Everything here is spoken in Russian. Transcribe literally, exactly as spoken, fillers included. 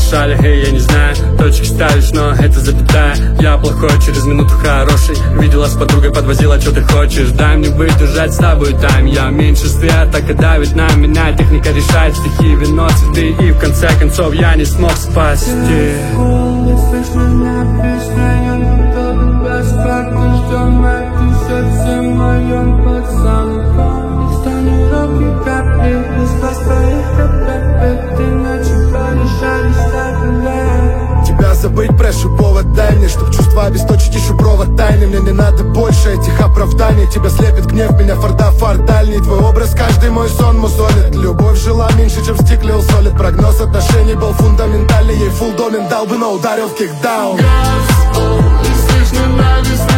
мешали, эй, я не знаю. Точки ставишь, но это запятая. Я плохой, через минуту хороший. Видела с подругой, подвозила, что ты хочешь. Дай мне выдержать с тобой тайм. Я в меньшинстве, так и давит на меня. Техника решает стихи, вино, цветы. И в конце концов я не смог спасти. Слышь меня, песня, я не тот, без как ты ждем, это сердце моем пацан. Стану руки капли, без вас твоих капли. Ты ночью порешались так и тебя забыть прошу повод, дай мне, чтоб чувства обесточить и шубровать тайны. Мне не надо больше этих оправданий. Тебя слепит гнев, меня форда фар дальний. Твой образ, каждый мой сон мусолит. Любовь жила меньше, чем в стекле усолит. Прогноз отношений был фундаментальный. Ей фулл домен дал бы, но ударил в кикдаун. Газ, слышно на весне.